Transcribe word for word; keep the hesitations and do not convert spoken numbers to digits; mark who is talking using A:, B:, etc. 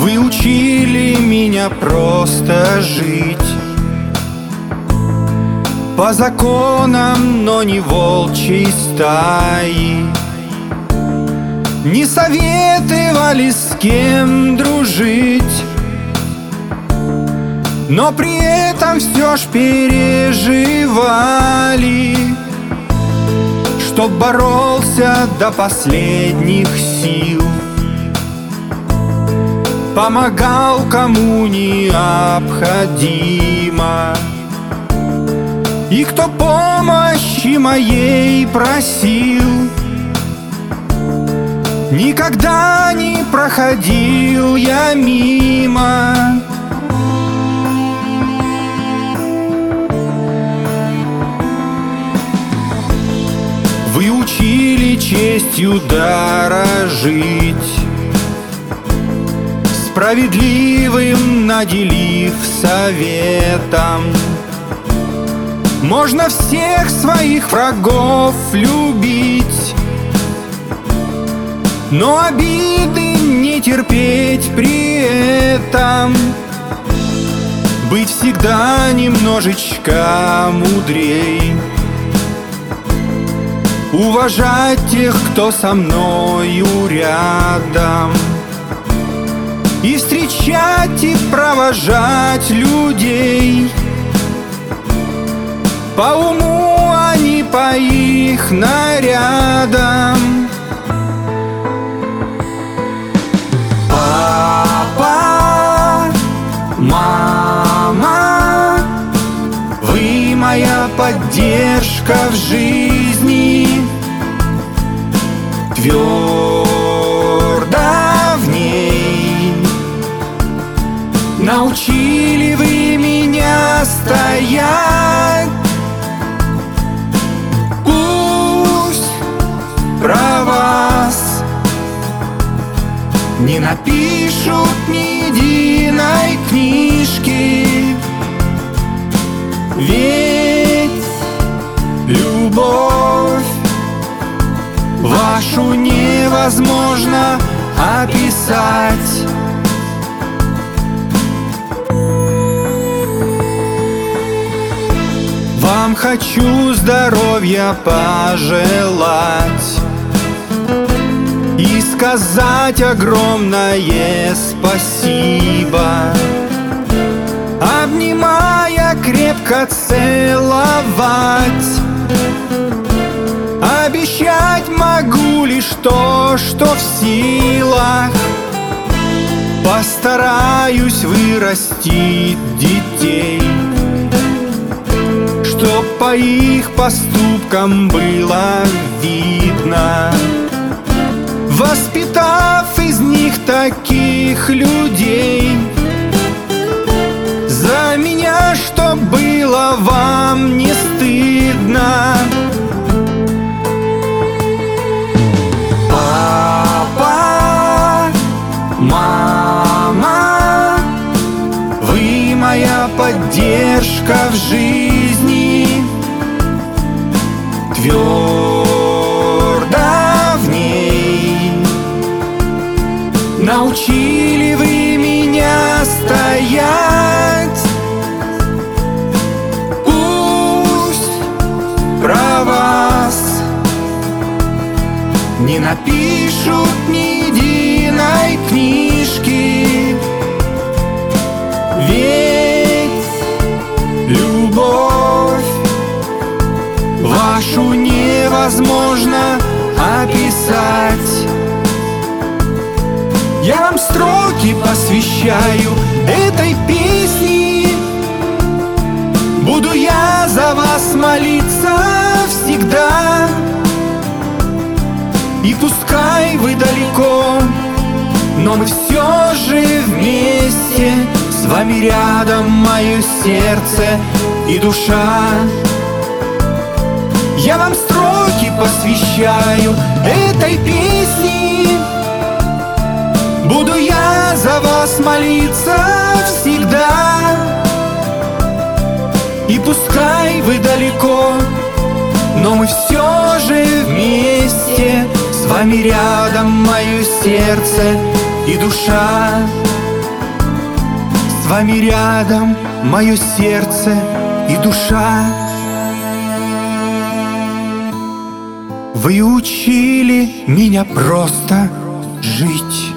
A: Вы учили меня просто жить по законам, но не волчьей стаи. Не советовали, с кем дружить, но при этом все ж переживали, чтоб боролся до последних сил, помогал кому необходимо. И кто помощи моей просил, никогда не проходил я мимо. Вы учили честью дорожить, справедливым наделив советом. Можно всех своих врагов любить, но обиды не терпеть при этом. Быть всегда немножечко мудрей, уважать тех, кто со мною рядом, и встречать и провожать людей по уму, а не по их нарядам. Папа, мама, вы моя поддержка в жизни, твердо в ней. Научили вы меня стоять, пусть про вас не напишут ни единой книжки, ведь любовь вашу невозможно описать. Вам хочу здоровья пожелать и сказать огромное спасибо, обнимая, крепко целовать. Обещать могу лишь то, что в силах. Постараюсь вырастить детей, чтоб по их поступкам было видно, воспитав из них таких людей. За меня, чтоб было вам не стыдно. Папа, мама, вы моя поддержка в жизни, твердо в ней. Научили вы меня стоять, пусть про вас не напишут ни единой книжки, ведь любовь вашу невозможно описать. Я вам строки посвящаю этой песни, буду я за вас молиться всегда. И пускай вы далеко, но мы все же вместе. С вами рядом мое сердце и душа. Я вам строки посвящаю этой песни, буду я за вас молиться всегда. И пускай вы далеко, но мы все же вместе. С вами рядом мое сердце и душа. С вами рядом мое сердце и душа. Вы учили меня просто жить.